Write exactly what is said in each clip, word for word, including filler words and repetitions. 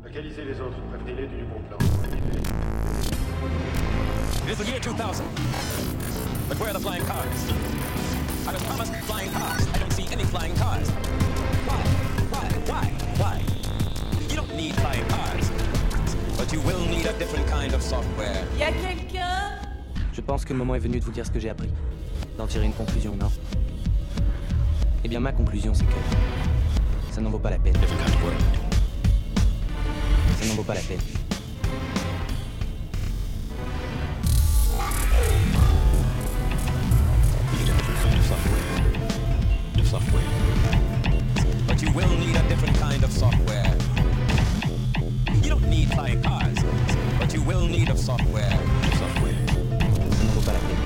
Localisez les autres, prévenez-les du nouveau plan. It is the year two thousand. But where are the flying cars? I was promised flying cars. I don't see any flying cars. Why? Why? Why? Why? You don't need flying cars. But you will need a different kind of software. Y'a quelqu'un? Je pense que le moment est venu de vous dire ce que j'ai appris. D'en tirer une conclusion, non? Eh bien, ma conclusion, c'est que ça n'en vaut pas la peine. Different kind of world. Ça n'en vaut pas la peine. You need a different kind of software. Of software. But you will need a different kind of software. You don't need flying cars. But you will need of software. Of software. Ça n'en vaut pas la peine.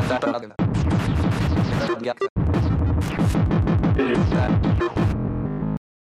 Regarde.